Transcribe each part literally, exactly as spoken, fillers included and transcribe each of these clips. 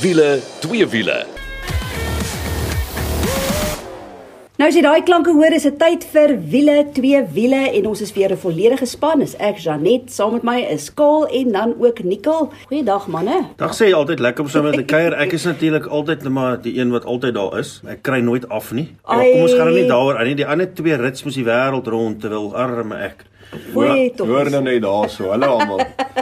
Wiele, twee wiele. Nou as jy daai klanke hoor, is dit tyd vir wiele, twee wiele en ons is weer 'n volledige span. Is ek Janet, saam met my is Kaal en dan ook Nicole. Goeiedag manne. Dag sê jy altyd lekker om saam met 'n kuier. Ek is natuurlik altyd maar die een wat altyd daar is. Ek kry nooit af nie. Maar kom ons gaan nou nie daaroor aan nie. Die ander twee rits moes die wêreld rond terwyl arme ek. Goeie tog. Hoor nou net daar so. Hallo almal.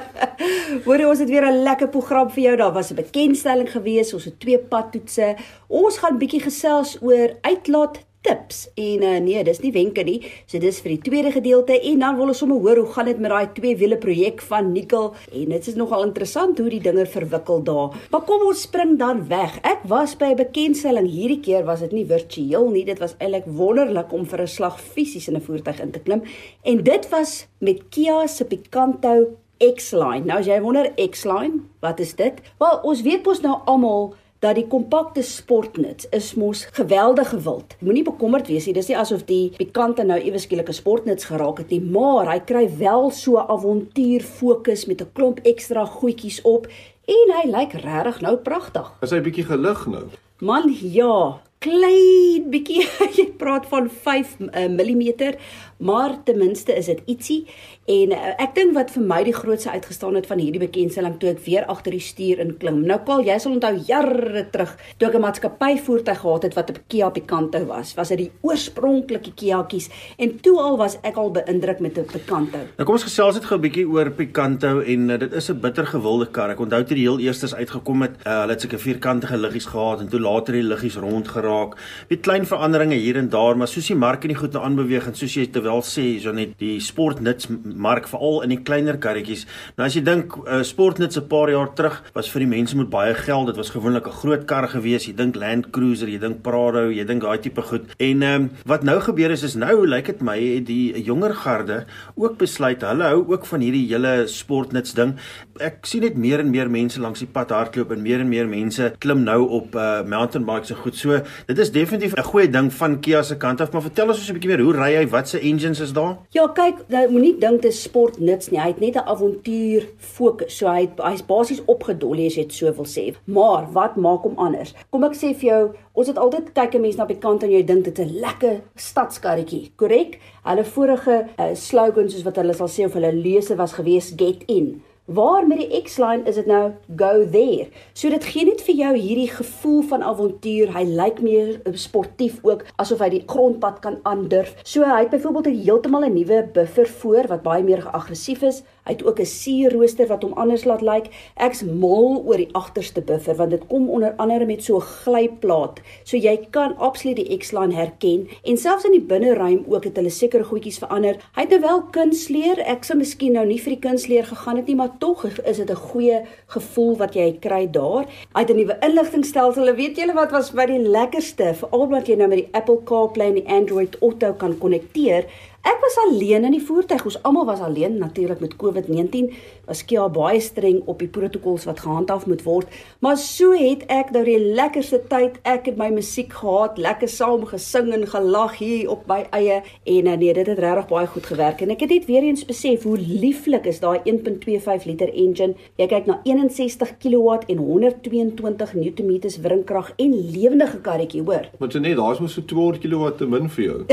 Hoor, ons het weer 'n lekker program vir jou. Daar was 'n bekendstelling gewees, ons het twee padtoetse. Ons gaan bietjie gesels oor uitlaat tips en uh, nee, dis nie wenke nie. So dis vir die tweede gedeelte en dan wil ons sommer hoor hoe gaan dit met daai twee wiele projek van Nicole en dit is nogal interessant hoe die dinge verwikkel daar. Maar kom ons spring dan weg. Ek was by 'n bekendstelling. Hierdie keer was dit nie virtueel nie. Dit was eintlik wonderlik om vir 'n slag fisies in 'n voertuig in te klim en dit was met Kia se Picanto X-Line. Nou as jy wonder X-Line, wat is dit? Wel, ons weet mos nou almal dat die kompakte sportnuts is mos geweldig gewild. Moenie bekommerd wees nie, dis nie asof die Picanto nou ewe skielik 'n sportnuts geraak het nie, maar hy kry wel so 'n avontuur fokus met 'n klomp ekstra goedjies op en hy lyk regtig nou pragtig. Is hy bietjie gelig nou? Man, ja, klein bietjie, jy praat van vyf millimeter, maar ten minste is dit ietsie en uh, ek dink wat vir my die grootste uitgestaan het van hierdie bekendstelling toe ek weer agter die stuur inklim. Nou Paul, jy sal onthou jare terug toe ek 'n maatskappy voertuig gehad het wat 'n Kia Picanto was, was dit die oorspronklike Kia's en toe al was ek al beïndruk met 'n Picanto. Nou kom ons gesels net gou 'n bietjie oor Picanto en uh, dit is 'n bitter gewilde kar. Ek onthou toe die heel eerstes uitgekom het, uh, hulle het seker vierkantige liggies gehad en toe later die liggies rondgeraak. Met klein veranderinge hier en daar, maar soos die mark en die goed nou aanbeweeg en soos jy terwyl sê, so net die sportnuts mark veral in die kleiner karretjies. Nou as jy dink uh, sportnuts 'n paar jaar terug was vir die mense met baie geld, dit was gewoonlik 'n groot kar gewees. Jy dink Land Cruiser, jy dink Prado, jy dink daai tipe goed. En um, wat nou gebeur is is nou lyk dit my die jonger garde ook besluit hulle hou ook van hierdie hele sportnuts ding. Ek sien net meer en meer mense langs die pad hardloop en meer en meer mense klim nou op uh, mountain bikes en goed. So dit is definitief 'n goeie ding van Kia se kant af, maar vertel ons so 'n bietjie meer, hoe ry hy, wat se engines is daar? Ja, kyk, nou moenie dink dit is sportnuts nie. Hy het net 'n avontuur fokus. So hy hy's basies opgedolly as jy dit so wil sê. Maar wat maak hom anders? Kom ek sê vir jou, ons het altyd kyk 'n mens na Picanto en jy dink dit is 'n lekker stadskarretjie, korrek? Hulle vorige uh, slogan soos wat hulle sal sê of hulle lese was gewees, get in. Waar met die X-Line is dit nou go there. So dit gee net vir jou hierdie gevoel van avontuur. Hy lyk meer sportief ook, asof hy die grondpad kan aandurf. So hy het byvoorbeeld heeltemal 'n nuwe buffer voor wat baie meer aggressief is. Hy het ook 'n sierrooster wat hom anders laat lyk. Ek's mal oor die agterste buffer want dit kom onder andere met so 'n glyplaat. So jy kan absoluut die X-Line herken en selfs in die binneruim ook het hulle sekere goedjies verander. Hy het nou wel kunsleer. Ek sou miskien nou nie vir die kunsleer gegaan het nie, maar tog is dit 'n goeie gevoel wat jy kry daar. Hy het 'n nuwe inligtingstelsel. Weet julle wat was by die lekkerste? Veral omdat jy nou met die Apple CarPlay en die Android Auto kan konnekteer. Ek was alleen in die voertuig, ons almal was alleen, natuurlik met COVID negentien, was Kia baie streng op die protokols wat gehandhaaf moet word, maar so het ek nou die lekkerste tyd, ek het my musiek gehad, lekker saam gesing en gelag hier op my eie, en nee, dit het regtig baie goed gewerk, en ek het net weer eens besef, hoe lieflik is daai een punt twee vyf liter engine, jy kyk na eenensestig kilowatt en honderd twee en twintig newtonmeters wringkrag en lewendige karretjie, hoor. Maar Janet, daar is mos so tweehonderd kilowatt te min vir jou.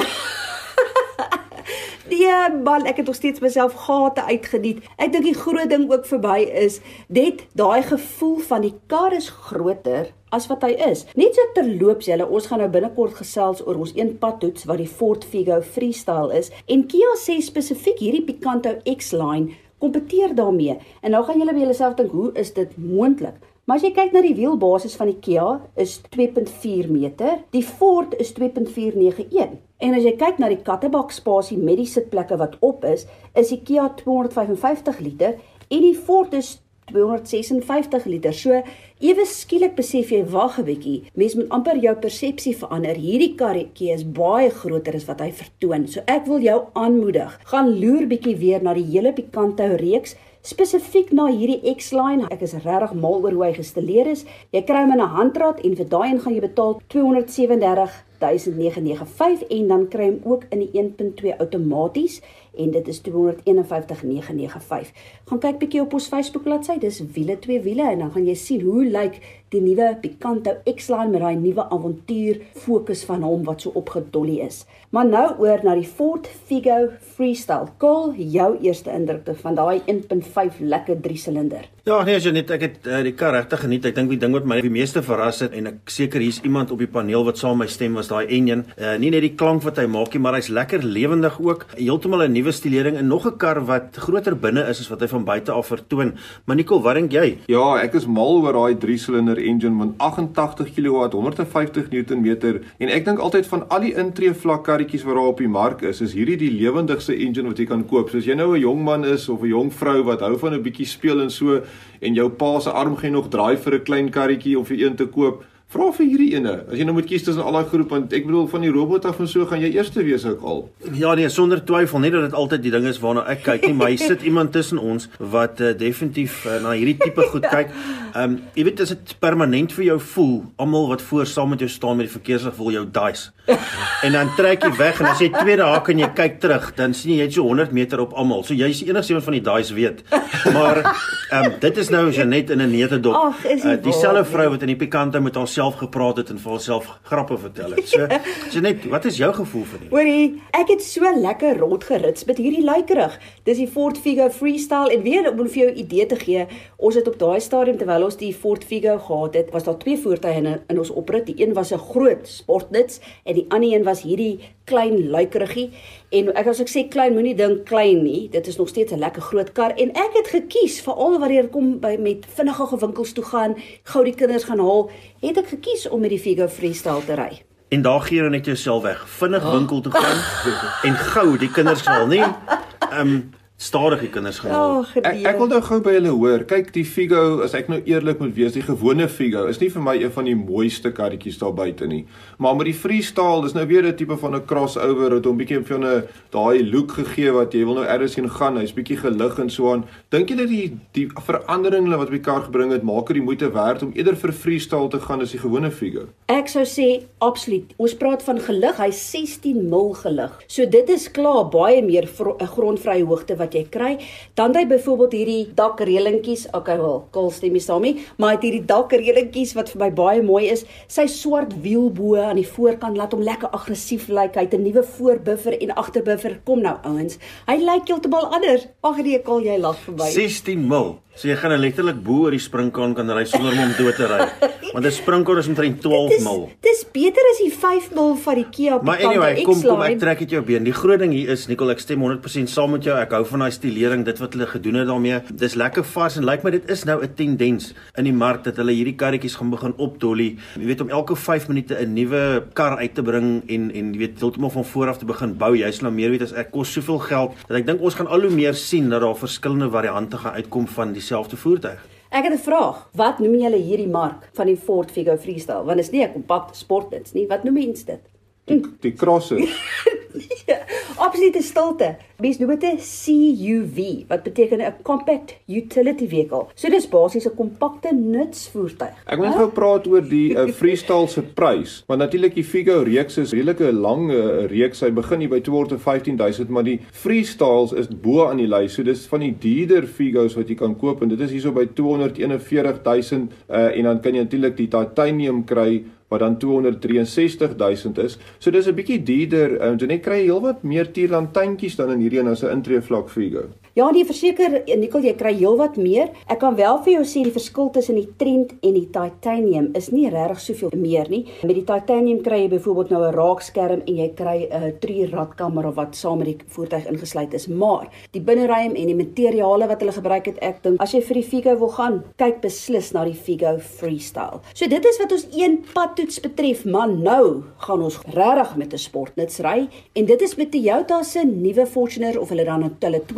Nee man, ek het nog steeds myself gate uitgeniet. Ek dink die groot ding ook verby is, dit, daai gevoel van die kar is groter as wat hy is. Net so terloops julle, ons gaan nou binnekort gesels oor ons een padtoets wat die Ford Figo Freestyle is, en Kia sê spesifiek hierdie Picanto X-Line kompeteer daarmee, en nou gaan julle by julleself dink, hoe is dit moontlik? Maar as jy kyk na die wielbasis van die Kia, is twee punt vier meter, die Ford is twee punt vier nege een. En as jy kyk na die kattebak spasie met die sitplekke wat op is, is die Kia tweehonderd vyf en vyftig liter en die Ford is tweehonderd ses en vyftig liter. So, ewe skielik besef jy, wag 'n bietjie, mens moet amper jou persepsie verander. Hierdie karretjie is baie groter as wat hy vertoon. So ek wil jou aanmoedig, gaan loer bietjie weer na die hele Picanto reeks, spesifiek na hierdie X-Line. Ek is regtig mal oor hoe hy gestileer is. Jy kry hom in 'n handrat en vir daai een gaan jy betaal tweehonderd sewe en dertig duisend nege hunderd vyf en dan kry hom ook in die een punt twee outomaties en dit is twee honderd een vyf een nege nege vyf. Gaan kyk bietjie op ons Facebook bladsy, dis wiele twee wiele en dan gaan jy sien hoe lyk die nuwe Picanto X-Line met daai nuwe avontuur fokus van hom wat so opgedolly is. Maar nou oor na die Ford Figo Freestyle. Kol, jou eerste indrukte van daai een punt vyf lekker drie silinder. Ja, nee, Janet, ek het uh, die kar regtig geniet. Ek dink die ding wat my die meeste verras het en ek seker hier's iemand op die paneel wat saam my stem was, daai enjin. Uh, nie net die klank wat hy maak nie, maar hy's lekker lewendig ook. Heeltemal 'n nuwe stilering en nog 'n kar wat groter binne is as wat hy van buite af vertoon. Maar Nicole, wat dink jy? Ja, ek is mal oor daai drie silinder engine met agt-en-tagtig kilowatt, honderd vyftig newtonmeter en ek dink altyd van al die intree vlak karretjies wat daar op die mark is, is hierdie die lewendigste engine wat jy kan koop. So as jy nou 'n jong man is of 'n jong vrou wat hou van 'n bietjie speel en so en jou pa se arm gaan nog draai vir 'n klein karretjie of vir een te koop, vra vir hierdie ene. As jy nou moet kies tussen al daai groep, want ek bedoel van die robot af en so gaan jy eerste wees ook al. Ja nee, sonder twyfel, nie dat dit altyd die ding is waarna ek kyk nie, maar hy sit iemand tussen ons wat uh, definitief uh, na hierdie tipe goed kyk. Ehm um, jy weet as dit permanent vir jou voel, almal wat voor saam met jou staan met die verkeerslig wil jou dice. En dan trek jy weg en as jy tweede haak en jy kyk terug, dan sien jy jy het so honderd meter op almal. So jy is die enigste een van die dice weet. Maar ehm um, dit is nou Janet in 'n netedop. Ag, is die uh, dieselfde vrou wat in die Picanto met haarself gepraat het en vir haarself grappe vertel het. So Janet, wat is jou gevoel vir dit? Hoorie, ek het so lekker rondgerits met hierdie luikerig. Dis die Ford Figo Freestyle en weer om vir jou 'n idee te gee, ons het op daai stadium terwyl ons die Ford Figo gehad het, was daar twee voertuie in, in ons oprit. Die een was 'n groot sportnuts en die ander een was hierdie klein luikerigie. En ek as ek sê klein, moenie dink klein nie. Dit is nog steeds 'n lekker groot kar en ek het gekies veral wanneer dit kom by met vinnige winkels toe gaan, gou die kinders gaan haal, het ek gekies om met die Figo Freestyle te ry. En daar gee jy net jouself weg, vinnig winkel toe gaan en gou die kinders haal, nie? Ehm um, stadig die kinders gaan haal. Oh, Ek, ek wil nou gou by julle hoor. Kyk, die Figo, as ek nou eerlik moet wees, die gewone Figo is nie vir my een van die mooiste karretjies daar buite nie. Maar met die Freestyle, dis nou weer 'n tipe van 'n crossover wat hom bietjie vir 'n daai look gegee wat jy wil nou ergens heen gaan, hy's bietjie gelig en so aan. Dink julle die die veranderinge wat op die kar gebring het, maak dit die moeite werd om eerder vir Freestyle te gaan as die gewone Figo? Ek sou sê absoluut. Ons praat van gelig, hy's sestien mil gelig. So dit is klaar baie meer 'n grondvrye hoogte wat jy kry. Dan hy byvoorbeeld hierdie dakreelingkies, okay wel, Kol stem nie saam nie, maar hy het hierdie dakreelingkies wat vir my baie mooi is. Sy swart wielbo aan die voorkant laat hom lekker aggressief lyk. Hy het 'n nuwe voorbuffer en agterbuffer. Kom nou ouens, hy lyk heeltemal anders. Ag nee, Kol, jy lag vir my. sestien mil. So jy gaan nou letterlik bo oor die springkaan kan ry sonder om hom dood te ry. Want 'n springkaan is omtrent twaalf mil. Dis beter as die vyf mil van die Kia Maar Picanto anyway, kom kom ek X-Line. trek dit jou been. Die groot ding hier is, Nicole, ek stem honderd persent saam met jou. Ek hou van daai stilering, dit wat hulle gedoen het daarmee. Dis lekker vars en lyk my dit is nou 'n tendens in die mark dat hulle hierdie karretjies gaan begin opdolly. Jy weet om elke vyf minute 'n nuwe kar uit te bring en en jy weet heeltemal van voor af te begin bou. Jy sal nou meer weet as ek kos soveel geld dat ek dink ons gaan al hoe meer sien dat daar verskillende variante gaan uitkom van dieselfde voertuig. Ek het 'n vraag. Wat noem julle hierdie mark van die Ford Figo Freestyle? Want dit is nie 'n kompakte sportnuts nie. Wat noem mens dit? Die, die crosser. Absolute stilte. Mens noem dit 'n C U V, wat beteken 'n compact utility vehicle. So dis basies 'n kompakte nutsvoertuig. Ek wil net gou praat oor die uh, Freestyle se prys. Want natuurlik die Figo reeks is redelike lang uh, reeks. Hy begin hier by tweehonderd vyftien duisend, maar die Freestyles is bo aan die lys. So dis van die duurder Figos wat jy kan koop en dit is hierso by tweehonderd eenenveertig duisend uh, en dan kan jy natuurlik die titanium kry wat dan tweehonderd drie en sestig duisend is. So dis 'n bietjie duurder. Um, jy kry heelwat meer tierlantynkies dan in hierdie een as 'n intreevlak Figo. Ja, nee, verseker, Nicole, jy kry heelwat meer. Ek kan wel vir jou sê die verskil tussen die Trent en die titanium is nie regtig soveel meer nie. Met die titanium kry jy byvoorbeeld nou 'n raakskerm en jy kry 'n drie-radkamera wat saam met die voertuig ingesluit is. Maar die binneruim en die materiale wat hulle gebruik het, ek dink as jy vir die Figo wil gaan, kyk beslis na die Figo Freestyle. So dit is wat ons een padtoets betref, maar nou gaan ons regtig met 'n sportnuts ry en dit is met Toyota se nuwe Fortuner of hulle dan 'n hulle twintig twintig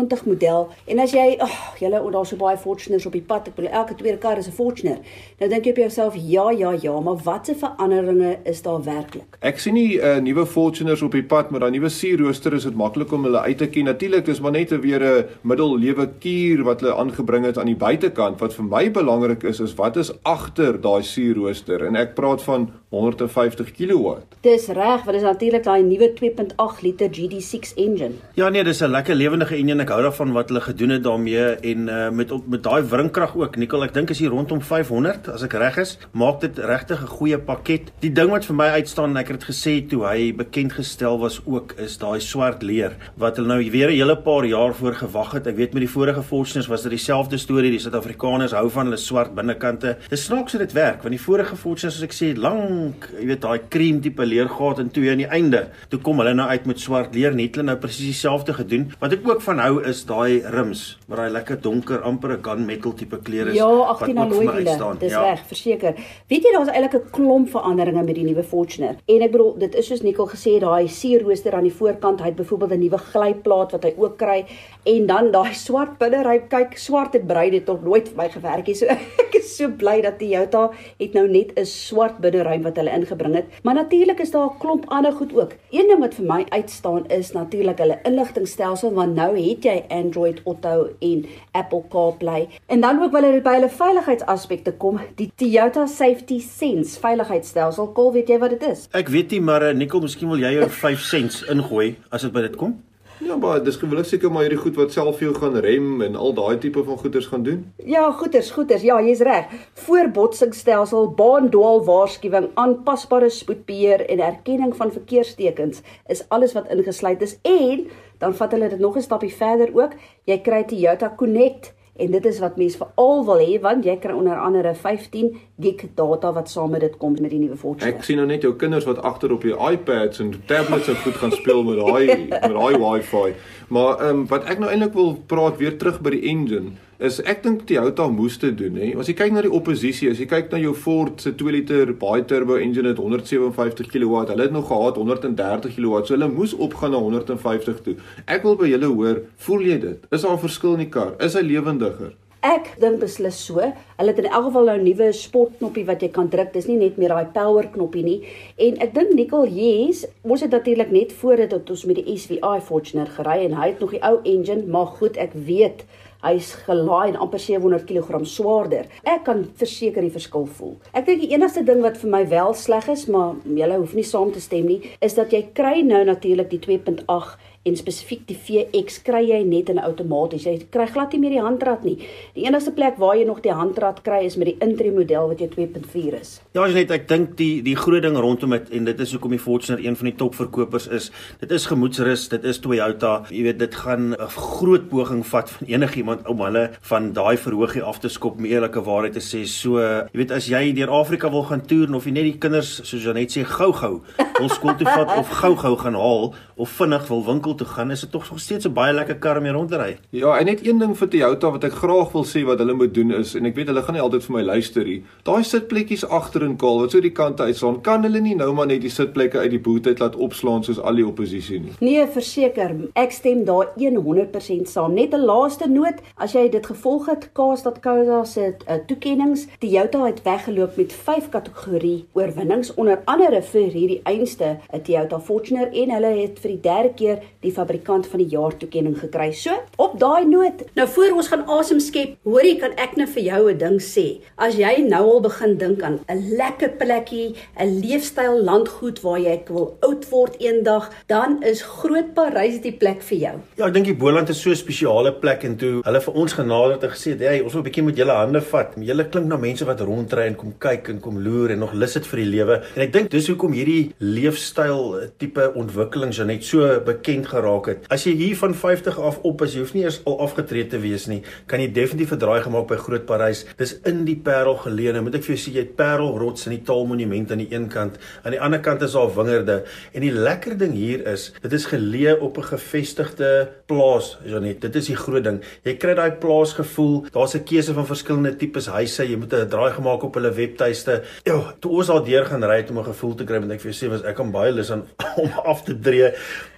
twintig model en as jy, ag, oh, julle daar so baie Fortuners op die pad, ek bedoel elke tweede kar is 'n Fortuner. Nou dink jy op jouself, ja, ja, ja, maar watse veranderinge is daar werklik? Ek sien nie uh, nuwe Fortuners op die pad, maar daai nuwe sierrooster is dit maklik om hulle uit te ken. Natuurlik dis maar net weer 'n middellewe kuur wat hulle aangebring het aan die buitekant. Wat vir my belangrik is, is wat is agter daai sierrooster en ek praat van honderd en vyftig kilowatt. Dis reg, want dis natuurlik daai nuwe twee punt agt liter G D six engine. Ja nee, dis 'n lekker lewendige enjin. Ek hou daarvan wat hulle gedoen het daarmee en uh, met op met daai wringkrag ook. Nicole, ek dink is hier rondom vyfhonderd as ek reg is. Maak dit regtig 'n goeie pakket. Die ding wat vir my uitstaan en ek het gesê toe hy bekend gestel was ook is daai swart leer wat hulle nou weer 'n hele paar jaar voor gewag het. Ek weet met die vorige Fortuners was dit dieselfde storie. Die Suid-Afrikaners hou van hulle swart binnekante. Dis snaaks hoe dit werk want die vorige Fortuners soos ek sê lank, jy weet daai cream tipe leer gehad en toe aan die einde, toe kom hulle nou uit met swart leer. Net hulle nou presies dieselfde gedoen. Wat ek ook van hou is daai rims, waar daai lekker donker amper 'n gunmetal tipe kleur is. Ja, agtien alloy wiele. Dis ja. Reg, verseker. Weet jy daar's eintlik 'n klomp veranderinge met die nuwe Fortuner. En ek bedoel, dit is soos Nicole gesê, daai sierrooster aan die voorkant, hy het byvoorbeeld 'n nuwe glyplaat wat hy ook kry en dan daai swart binneryp. Kyk, swart het brei dit tot nooit vir my gewerk het. So ek is so bly dat Toyota het nou net 'n swart binneruim wat hulle ingebring het. Maar natuurlik is daar 'n klomp ander goed ook. Een ding wat vir my uitstaan is natuurlik hulle inligtingstelsel, want nou het jy Android Auto en Apple CarPlay. En dan ook wanneer dit by hulle veiligheidsaspekte kom, die Toyota Safety Sense veiligheidsstelsel. Kol, weet jy wat dit is? Ek weet nie, maar Nicole, miskien wil jy jou vyf cents ingooi as dit by dit kom? Ja, maar dis gewillig seker maar hierdie goed wat self vir jou gaan rem en al daai tipe van goeders gaan doen. Ja, goeders, goeders. Ja, jy's reg. Voorbotsingsstelsel, baandwaal waarskuwing, aanpasbare spoedbeheer en erkenning van verkeerstekens is alles wat ingesluit is. En dan vat hulle dit nog 'n stapie verder ook. Jy kry Toyota Connect. En dit is wat mense veral wil hê, want jy kry onder andere vyftien gig data wat saam met dit kom met die nuwe Fortuner. Ek sien nou net jou kinders wat agter op die iPads en tablets en goed gaan speel met daai met daai Wi-Fi. Maar ehm um, wat ek nou eintlik wil praat weer terug by die engine is ek dink Toyota moes dit doen, hè. As jy kyk na die oppositie, as jy kyk na jou Ford se twee liter bi-turbo engine het honderd sewe en vyftig kilowatt, hulle het nog gehad honderd en dertig kilowatt, so hulle moes opgaan na honderd en vyftig toe. Ek wil by julle hoor, voel jy dit? Is daar 'n verskil in die kar? Is hy lewendiger? Ek dink beslis so. Hulle het in elk geval nou 'n nuwe sportknoppie wat jy kan druk. Dis nie net meer daai power knoppie nie. En ek dink Nicole, yes, ons het natuurlik net voor dit dat ons met die S V I Fortuner gery en hy het nog die ou engine, maar goed, ek weet hy's gelaai en amper sewe honderd kilogram swaarder. Ek kan verseker die verskil voel. Ek dink die enigste ding wat vir my wel sleg is, maar julle hoef nie saam te stem nie, is dat jy kry nou natuurlik die twee punt agt en spesifiek die V X kry jy net in outomaties. Jy kry glad nie meer die handrat nie. Die enigste plek waar jy nog die handrat kry is met die intree model wat jy twee punt vier is. Ja, net ek dink die die groot ding rondom dit en dit is hoekom die Fortuner een van die topverkopers is. Dit is gemoedsrus, dit is Toyota. Jy weet, dit gaan 'n groot poging vat van enigiemand om hulle van daai verhoogie af te skop, om eerlike waarheid te sê. So, jy weet, as jy deur Afrika wil gaan toer of jy net die kinders, soos jy net sê, gou-gou wil skool toe vat of gou-gou gaan haal of vinnig wil winkel toe gaan, is dit tog nog steeds 'n baie lekker kar om mee rond te ry. Ja, en net een ding vir Toyota wat ek graag wil sê wat hulle moet doen is, en ek weet hulle gaan nie altyd vir my luister nie, daai sitplekkies agter in Kaal wat so die kante uitslaan, kan hulle nie nou maar net die sitplekke uit die boot uit laat opslaan soos al die oppositie nie. Nee, verseker, ek stem daar honderd persent saam. Net 'n laaste noot, as jy dit gevolg het, Cars.co.za se uh, toekennings, Toyota het weggeloop met vyf kategorie oorwinnings, onder andere vir hierdie einste 'n Toyota Fortuner, en hulle het vir die derde keer die fabrikant van die jaar toekenning gekry. So, op daai noot, nou voor ons gaan asem skep, hoorie, kan ek nou vir jou 'n ding sê. As jy nou al begin dink aan 'n lekker plekkie, 'n leefstyl landgoed waar jy wil oud word eendag, dan is Groot Parys die plek vir jou. Ja, ek dink die Boland is so 'n spesiale plek en toe hulle vir ons genader het en gesê het, hey, ons wil 'n bietjie met julle hande vat. Julle klink na mense wat rondry en kom kyk en kom loer en nog lus het vir die lewe. En ek dink dis hoekom hierdie leefstyl tipe ontwikkelings ja net so bekend geraak het. As jy hier van vyftig af op is, jy hoef nie eers al afgetree te wees nie, kan jy definitief 'n draai gemaak by Groot Parys. Dis in die Parel geleë. Moet ek vir jou sê, jy het Parelrots en die Taalmonument aan die een kant, aan die ander kant is daar wingerde. En die lekker ding hier is, dit is geleë op 'n gevestigde plaas, Janet. Dit is die groot ding. Jy kry daai plaasgevoel. Daar's 'n keuse van verskillende tipes huise. Jy moet 'n draai gemaak op hulle webtuiste. Ja, toe ons daar deur gaan ry het om 'n gevoel te kry, moet ek vir jou sê, was ek aan baie lus aan om af te tree.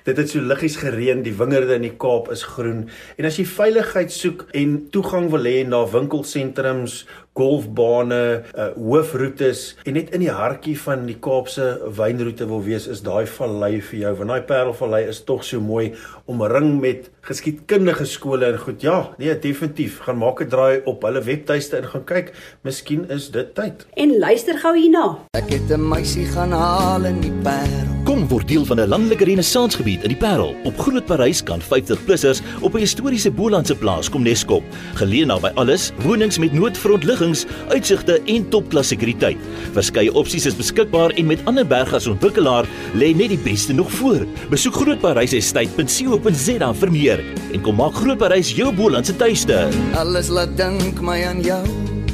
Dit het so liggies gereën, die wingerde in die Kaap is groen. En as jy veiligheid soek en toegang wil hê na winkelsentrums, golfbane, uh, hoofroetes en net in die hartjie van die Kaapse wynroete wil wees, is daai vallei vir jou, want daai Parelvallei is tog so mooi, omring met geskiedkundige skole en goed. Ja, nee, definitief, gaan maak 'n draai op hulle webtuiste en gaan kyk, miskien is dit tyd. En luister gou hierna. Ek het 'n meisie gaan haal in die Parel. Kom word deel van 'n landelike renaissansgebied in die Parel. Op Groot Parys kan vyftig-plussers op 'n historiese Bolandse plaas kom neskop. Geleë naby alles, wonings met noodfrontliggings, uitsigte en topklas sekuriteit. Verskeie opsies is beskikbaar en met ander bergas ontwikkelaar lê net die beste nog voor. Besoek groot parys estate punt co punt za vir meer en kom maak Groot Parys jou Bolandse tuiste. Alles laat dink my aan jou.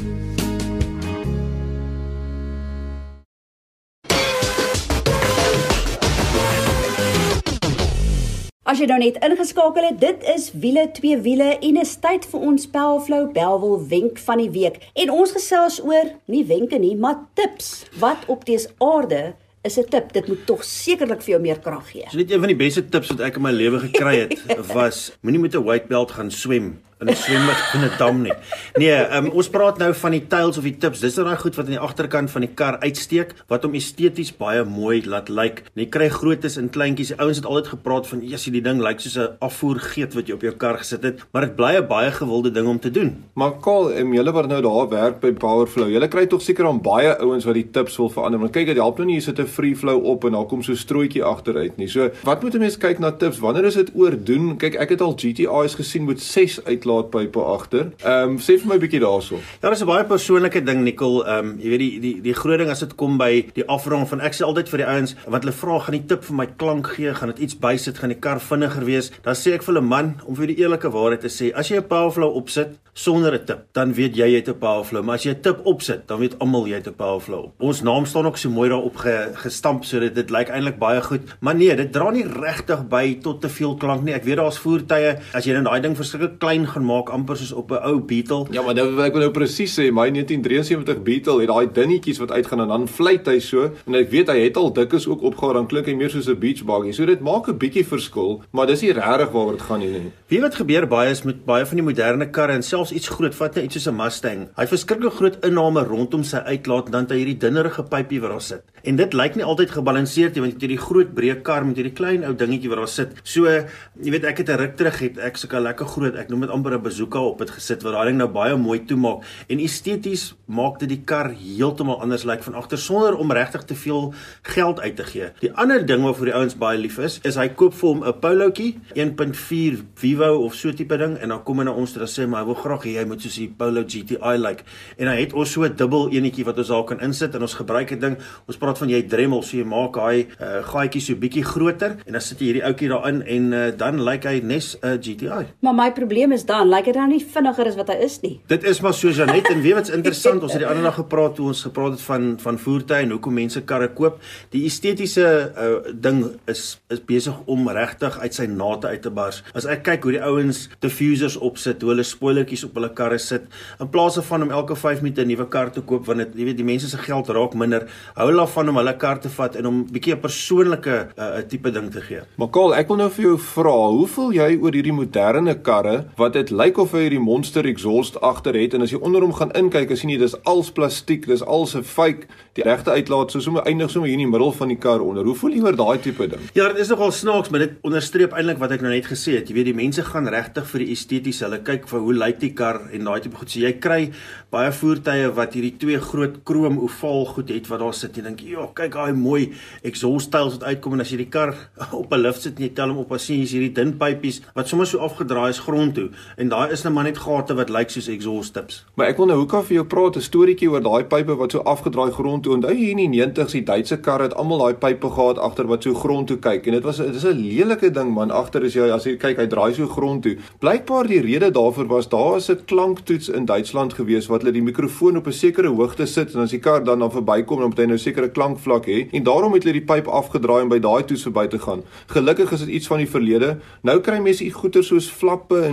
As jy nou net ingeskakel het, dit is Wiele twee wiele en is tyd vir ons Powerflow Bellville wenk van die week. En ons gesels oor, nie wenke nie, maar tips. Wat op dese aarde is 'n tip? Dit moet tog sekerlik vir jou meer krag gee. So net een van die beste tips wat ek in my lewe gekry het, was, moenie met 'n white belt gaan swem. in 'n swembad in 'n dam nie. Nee, um, ons praat nou van die tiles of die tips. Dis nou daai goed wat aan die agterkant van die kar uitsteek, wat hom esteties baie mooi laat lyk. Jy kry grootes en kleintjies. Die ouens het altyd gepraat van, "Jessie, die ding lyk soos 'n afvoergeet wat jy op jou kar gesit het," maar dit bly 'n baie gewilde ding om te doen. Maar Karl, en julle wat nou daar werk by Powerflow, julle kry tog seker aan baie ouens wat die tips wil verander. Want kyk, dit help nou nie jy sit 'n free flow op en daar kom so 'n strooitjie agteruit nie. So, wat moet 'n mens kyk na tips? Wanneer is dit oordoen? Kyk, ek het al G T I's gesien met ses uitlaatpype agter. Ehm um, sê vir my 'n bietjie daarso. Ja, dis 'n baie persoonlike ding, Nicole. Ehm um, jy weet die die die groot ding as dit kom by die afronding van, ek sê altyd vir die ouens wat hulle vra, gaan die tip vir my klank gee, gaan dit iets bysit, gaan die kar vinniger wees? Dan sê ek vir hulle, man, om vir die eerlike waarheid te sê, as jy 'n Powerflow opsit sonder 'n tip, dan weet jy jy het 'n Powerflow, maar as jy 'n tip opsit, dan weet almal jy het 'n Powerflow. Ons naam staan ook so mooi daarop ge, gestamp, so dit, dit lyk eintlik baie goed. Maar nee, dit dra nie regtig by tot te veel klank nie. Ek weet daar's voertuie, as jy nou daai ding verskriklik klein gaan maak, amper soos op 'n ou Beetle. Ja, maar nou wil ek nou presies sê, my negentien drieënsewentig Beetle het daai dingetjies wat uitgaan en dan fluit hy so, en ek weet hy het al dikkes ook opgehaal, dan klink hy meer soos 'n beach buggy. So dit maak 'n bietjie verskil, maar dis nie regtig waaroor dit gaan nie. nie. Wie wat gebeur baie is met baie van die moderne karre en selfs iets groot, vat net iets soos 'n Mustang. Hy het verskriklik groot inname rondom sy uitlaat en dan het hy hierdie dunnerige pypie wat daar sit. En dit lyk nie altyd gebalanseerd nie, want jy het hierdie groot breë kar met hierdie klein ou dingetjie wat daar sit. So, jy weet, ek het 'n ruk terug het ek sulke lekker groot, ek noem dit amper 'n bazooka op het gesit wat daai ding nou baie mooi toemaak. En esteties maak dit die kar heeltemal anders lyk van agter sonder om regtig te veel geld uit te gee. Die ander ding waarvoor die ouens baie lief is, is hy koop vir hom 'n Polootjie, een punt vier Vivo of so tipe ding, en dan kom hy na ons toe en sê, maar hy wil graag hê hy moet soos die Polo G T I lyk. En hy het ons so 'n dubbel enetjie wat ons daar kan insit en ons gebruik dit ding. Ons praat van jy dremmel, so jy maak hy uh, gaatjie so bietjie groter en dan sit jy hierdie ouetjie daarin en uh, dan lyk hy nes 'n uh, G T I. Maar my probleem is dan, lyk dit nou nie vinniger as wat hy is nie. Dit is maar so, Janet, en weet wat's interessant, ons het die ander dag gepraat toe ons gepraat het van van voertuie en hoekom mense karre koop. Die estetiese uh, ding is is besig om regtig uit sy nate uit te bars. As ek kyk hoe die ouens diffusers opsit, hoe hulle spoilertjies op hulle karre sit, in plaas van om elke vyf minute 'n nuwe kar te koop, want dit, jy weet, die mense se geld raak minder, hou hulle af van om hulle kar te vat en om bietjie 'n persoonlike uh, tipe ding te gee. Maar Karl, ek wil nou vir jou vra, hoe voel jy oor hierdie moderne karre wat dit lyk of hy hierdie monster exhaust agter het, en as jy onder hom gaan inkyk, as jy nie, dis als plastiek, dis als 'n fake, die regte uitlaat so sommer eindig sommer hier in die middel van die kar onder. Hoe voel jy oor daai tipe ding? Ja, dit is nogal snaaks, maar dit onderstreep eintlik wat ek nou net gesê het. Jy weet, die mense gaan regtig vir die estetiese. Hulle kyk vir hoe lyk die kar en daai tipe goed. So jy kry baie voertuie wat hierdie twee groot krom ovaal goed het wat daar sit. Jy dink, "Ja, kyk daai mooi exhaust tiles wat uitkom," en as jy die kar op 'n lift sit en jy tel hom op, dan sien jy hierdie dun pypies wat sommer so afgedraai is grond toe. En daai is nou maar net gate wat lyk soos exhaust tips. Maar ek wil nou hoekom vir jou praat 'n storieetjie oor daai pype wat so afgedraai grond toe. Onthou jy in die negentigs, die Duitse karre het almal daai pype gehad agter wat so grond toe kyk. En dit was dit is 'n lelike ding, man. Agter is jy, as jy kyk, hy draai so grond toe. Blykbaar die rede daarvoor was daar is 'n klanktoets in Duitsland gewees wat hulle die mikrofoon op 'n sekere hoogte sit en as die kar dan dan verbykom, dan moet hy nou sekere klankvlak hê. En daarom het hulle die pyp afgedraai om by daai toets verby te gaan. Gelukkig is dit iets van die verlede. Nou kry mense iets goeie soos flappe en kleppe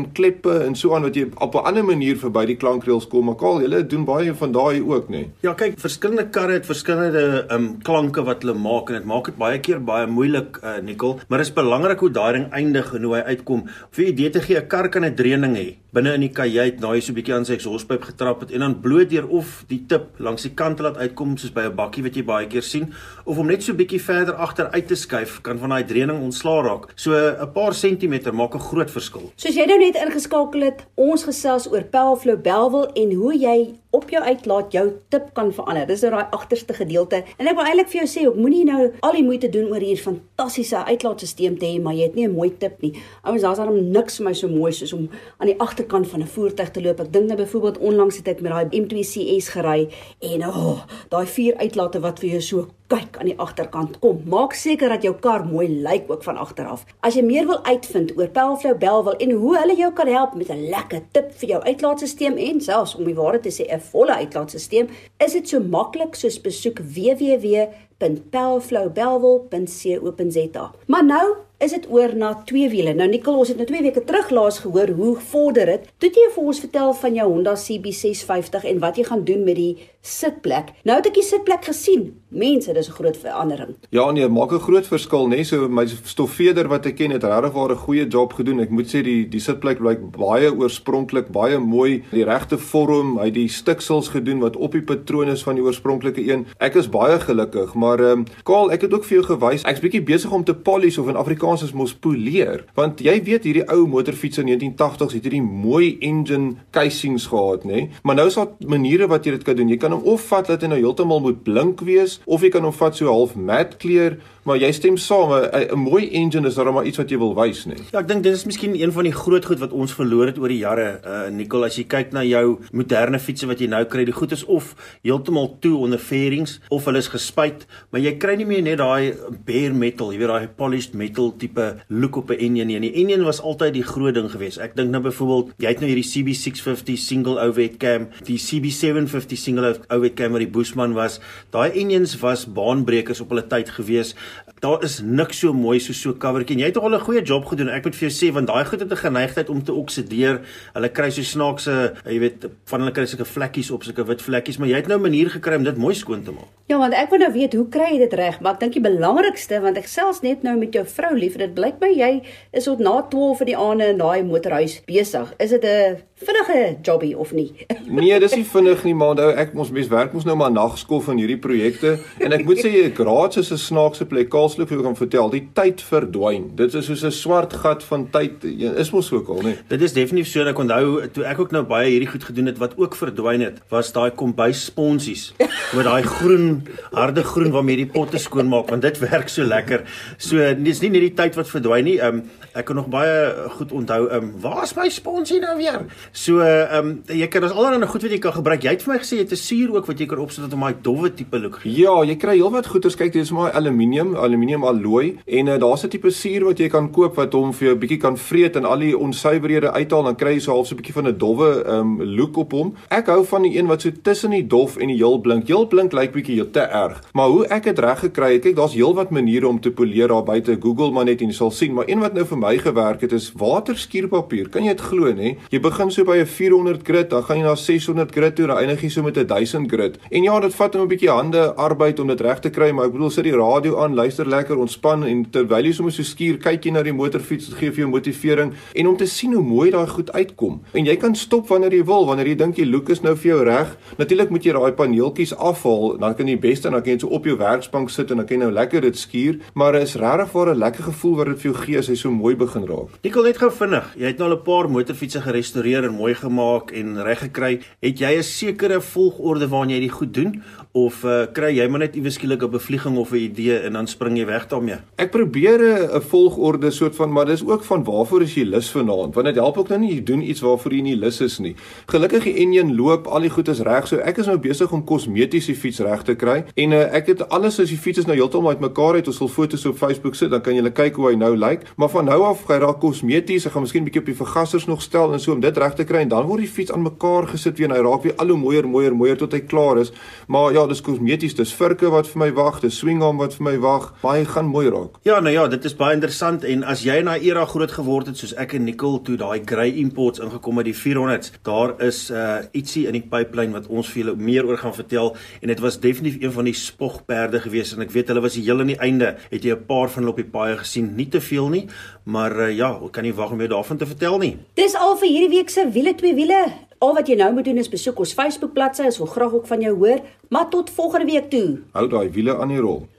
tippe en so aan wat jy op 'n ander manier verby die klankreëls kom. Maar Karl, julle doen baie van daai ook, nee. Ja, kyk, verskillende karre het verskillende um, klanke wat hulle maak en dit maak dit baie keer baie moeilik, uh, Nicole, maar dit is belangrik hoe daai ding eindig en hoe hy uitkom. Vir idee te gee, 'n kar kan 'n dreuning hê binne in die kajuit, na hy so 'n bietjie aan sy exhauspyp getrap het en dan bloot deur of die tip langs die kant laat uitkom soos by 'n bakkie wat jy baie keer sien, of om net so 'n bietjie verder agter uit te skuif, kan van daai dreuning ontslaa raak. So 'n paar sentimeter maak 'n groot verskil. Soos jy nou net ingeskakel het, ons gesels oor Powerflow Belwel en hoe jy op jou uitlaat jou tip kan verander. Dis nou daai agterste gedeelte. En ek wil eintlik vir jou sê, ek moenie nou al die moeite doen oor hier fantastiese uitlaatstelsel te hê, maar jy het nie 'n mooi tip nie. Ouens, daar's daarom niks vir my so mooi soos om aan die agterkant van 'n voertuig te loop. Ek dink nou byvoorbeeld onlangs het ek met daai M twee C S gery en oh, daai vier uitlate wat vir jou so kyk aan die agterkant kom. Maak seker dat jou kar mooi lyk ook van agter af. As jy meer wil uitvind oor Powerflow Belwel en hoe hulle jou kan help met 'n lekker tip vir jou uitlaatstelsel en selfs om die waarheid te sê 'n volle uitlaatstelsel, is dit so maklik soos besoek w w w punt powerflow belwel punt co punt z a. Maar nou is dit oor na twee wiele. Nou Nicole, ons het nou twee weke terug laas gehoor hoe vorder dit. Toe jy vir ons vertel van jou Honda C B ses vyftig en wat jy gaan doen met die sitplek. Nou het ek die sitplek gesien. Mense, dis 'n groot verandering. Ja nee, maak 'n groot verskil, nee. So my stofveerder wat ek ken het regtig 'n goeie job gedoen. Ek moet sê die die sitplek blyk baie oorspronklik, baie mooi, die regte vorm, hy het die stiksels gedoen wat op die patroon is van die oorspronklike een. Ek is baie gelukkig, maar ehm um, Karl, ek het ook vir jou gewys. Ek's bietjie besig om te polish of in Afrikaans is mos poleer, want jy weet hierdie ou motorfietsse in negentien tagtigs het hierdie mooi engine casings gehad, nê? Nee? Maar nou is daar maniere wat jy dit kan doen. Jy kan hom of vat dat hy nou heeltemal moet blink wees, of jy kan hom vat so half mat kleur, maar jy stem saam, 'n mooi engine is daar maar iets wat jy wil wys, nê? Ja, ek dink dit is miskien een van die groot goed wat ons verloor het oor die jare, uh, Nicole, as jy kyk na jou moderne fietsse wat jy nou kry, die goed is of heeltemal toe onder fairings, of hulle is gespuit, maar jy kry nie meer net daai bare metal, jy weet daai polished metal tipe look op 'n enjin nie. En die enjin was altyd die groot ding geweest. Ek dink nou byvoorbeeld, jy het nou hierdie C B six fifty single overhead cam, die C B seven fifty single overhead cam wat die Bushman was. Daai enjins was baanbrekers op hulle tyd geweest. Daar is niks so mooi soos so 'n covertjie. En jy het tog al 'n goeie job gedoen. Ek moet vir jou sê, want daai goed het 'n geneigtheid om te oksideer. Hulle kry so snaakse, jy weet, van hulle kry sulke vlekkies op, sulke wit vlekkies, maar jy het nou 'n manier gekry om dit mooi skoon te maak. Ja, want ek wil nou weet, hoe kry jy dit reg? Maar ek dink die belangrikste, want ek selfs net nou met jou vrou lief, dit blyk my jy is tot na twaalf in die aande in daai motorhuis besig. Is dit 'n vinnige jobbie of nie? Nee, dis nie vinnig nie, maar nou ek ons mens werk mos nou maar nagskof van hierdie projekte en ek moet sê Graz is 'n snaakse plek. Kaalsloop vir jou kan vertel, die tyd verdwyn. Dit is soos 'n swart gat van tyd. Is mos so al, nee. Dit is definitief so. Ek onthou toe ek ook nou baie hierdie goed gedoen het wat ook verdwyn het, was daai kombuis sponsies met daai groen, harde groen waarmee die potte skoon maak, want dit werk so lekker. So dis nie net die tyd wat verdwyn nie. Um, ek kan nog baie goed onthou, um, waar's my sponsie nou weer? So um, jy kan as allerlei goed wat jy kan gebruik. Jy het vir my gesê jy het 'n suur ook wat jy kan opsit om daai dowwe tipe look gee. Ja, jy kry heelwat goeders. Kyk, dit is maar aluminium, aluminium alloy en uh, daar's 'n tipe suur wat jy kan koop wat hom vir jou 'n bietjie kan vreet en al die onsuiverhede uithaal, dan kry jy so half so 'n bietjie van 'n dowwe um, look op hom. Ek hou van die een wat so tussen die dof en die heel blink. Heel blink lyk bietjie te erg. Maar hoe ek dit reg gekry het, kyk, daar's heelwat maniere om te poleer daar buite. Google maar net en jy sal sien, maar een wat nou vir my gewerk het is waterskuurpapier. Kan jy dit glo, nê? Jy begin so by 'n vierhonderd grit, dan gaan jy na seks honderd grit toe, dan eindig jy so met 'n duisend grit. En ja, dit vat 'n bietjie hande arbeid om dit reg te kry, maar ek bedoel, sit die radio aan, luister lekker, ontspan en terwyl jy sommer so skuur, kyk jy na die motorfiets, dit gee vir jou motivering en om te sien hoe mooi daai goed uitkom. En jy kan stop wanneer jy wil, wanneer jy dink die look is nou vir jou reg. Natuurlik moet jy daai paneeltjies afhaal, dan kan jy beste dan kan jy so op jou werksbank sit en dan kan jy nou lekker dit skuur, maar is regtig vir 'n lekker gevoel wat dit vir jou gee as hy so mooi begin raak. Ek wil net gou vinnig, jy het nou al 'n paar motorfietsse gerestoreer en mooi gemaak en reg gekry. Het jy 'n sekere volgorde waarin jy dit goed doen of uh, kry jy maar net iewes skielik 'n bevlieging of 'n idee en dan spring jy weg daarmee? Ek probeer 'n volgorde soort van, maar dis ook van waarvoor is jy lus vanaand, want dit help ook nou nie jy doen iets waarvoor jy nie lus is nie. Gelukkig die enjin loop, al die goed is reg, so ek is nou besig om kosmeties die fiets reg te kry en uh, ek het alles as die fiets is nou heeltemal uitmekaar uit, ons sal foto's op Facebook sit, dan kan julle kyk hoe hy nou lyk, maar van nou af gaan daar kosmeties, ek gaan miskien 'n bietjie op die vergassers nog stel en so om dit reg te te kry en dan word die fiets aan mekaar gesit weer en hy raak weer al hoe mooier, mooier, mooier tot hy klaar is. Maar ja, dis kosmeties, dis virke wat vir my wag, dis swingarm wat vir my wag, maar hy gaan mooi raak. Ja, nou ja, dit is baie interessant en as jy in daai era groot geword het soos ek en Nicole toe daai grey imports ingekom het, die vierhonderds, daar is uh, ietsie in die pipeline wat ons vir julle meer oor gaan vertel en dit was definitief een van die spogperde gewees en ek weet hulle was die heel aan die einde, het jy 'n paar van hulle op die paaie gesien, nie te veel nie, maar uh, ja, ek kan nie wag om jou daarvan te vertel nie. Dis al vir hierdie week se wiele twee wiele. Al wat jy nou moet doen is besoek ons Facebook bladsy, ons wil graag ook van jou hoor, maar tot volgende week toe. Hou daai wiele aan die rol.